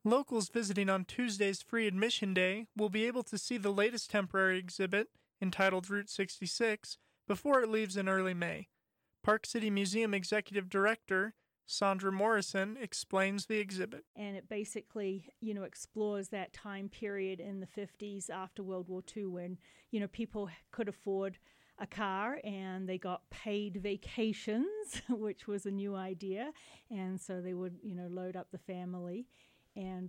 Locals visiting on Tuesday's free admission day will be able to see the latest temporary exhibit, entitled Route 66, before it leaves in early May. Park City Museum Executive Director Sandra Morrison explains the exhibit. And it basically, explores that time period in the 50s after World War II when, people could afford a car and they got paid vacations, which was a new idea. And so they would, load up the family and,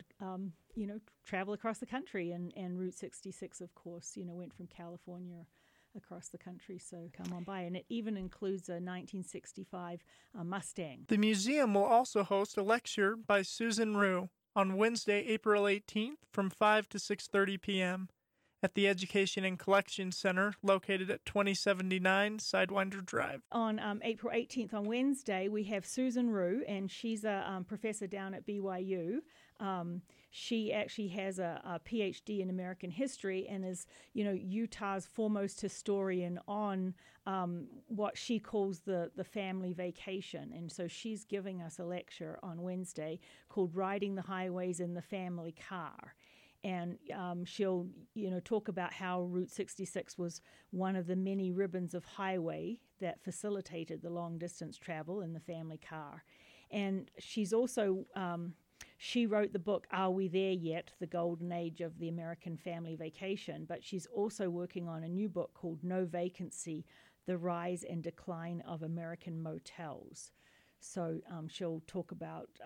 travel across the country. And Route 66, of course, went from California across the country, so come on by. And it even includes a 1965 Mustang. The museum will also host a lecture by Susan Rue on Wednesday, April 18th from 5 to 6:30 p.m. at the Education and Collection Center located at 2079 Sidewinder Drive. On April 18th, on Wednesday, we have Susan Rue, and she's a professor down at BYU. She actually has a PhD in American history and is, Utah's foremost historian on what she calls the family vacation. And so she's giving us a lecture on Wednesday called Riding the Highways in the Family Car. And she'll, talk about how Route 66 was one of the many ribbons of highway that facilitated the long-distance travel in the family car. And she's also, she wrote the book, Are We There Yet? The Golden Age of the American Family Vacation. But she's also working on a new book called No Vacancy, The Rise and Decline of American Motels. So she'll talk about,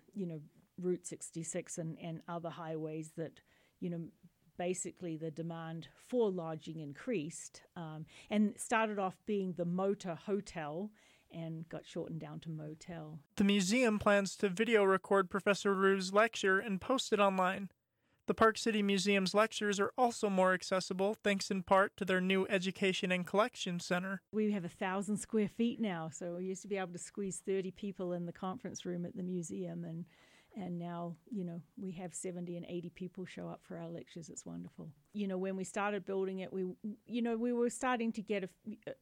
Route 66 and other highways that, basically the demand for lodging increased and started off being the motor hotel and got shortened down to motel. The museum plans to video record Professor Rue's lecture and post it online. The Park City Museum's lectures are also more accessible thanks in part to their new Education and Collection Center. We have 1,000 square feet now, so we used to be able to squeeze 30 people in the conference room at the museum, and now, we have 70 and 80 people show up for our lectures. It's wonderful. When we started building it, we were starting to get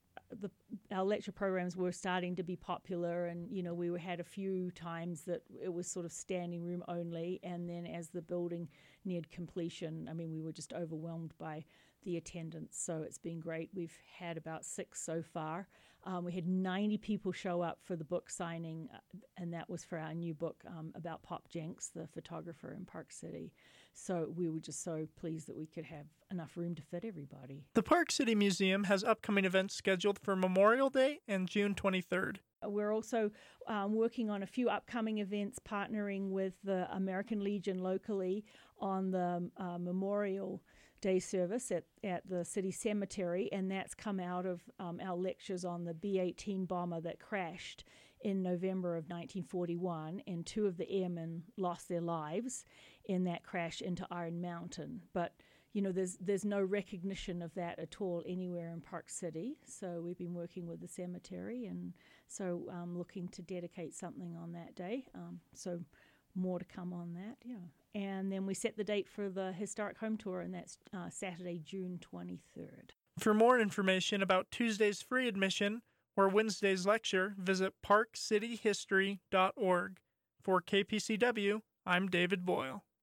our lecture programs were starting to be popular, and we had a few times that it was sort of standing room only, and then as the building neared completion, we were just overwhelmed by the attendance. So it's been great. We've had about 6 so far. We had 90 people show up for the book signing, and that was for our new book about Pop Jenks, the photographer in Park City. So we were just so pleased that we could have enough room to fit everybody. The Park City Museum has upcoming events scheduled for Memorial Day and June 23rd. We're also working on a few upcoming events, partnering with the American Legion locally on the Memorial Day service at the city cemetery, and that's come out of our lectures on the B-18 bomber that crashed in November of 1941, and 2 of the airmen lost their lives in that crash into Iron Mountain. But there's no recognition of that at all anywhere in Park City. So we've been working with the cemetery, and so looking to dedicate something on that day. So more to come on that, yeah. And then we set the date for the Historic Home Tour, and that's Saturday, June 23rd. For more information about Tuesday's free admission or Wednesday's lecture, visit parkcityhistory.org. For KPCW, I'm David Boyle.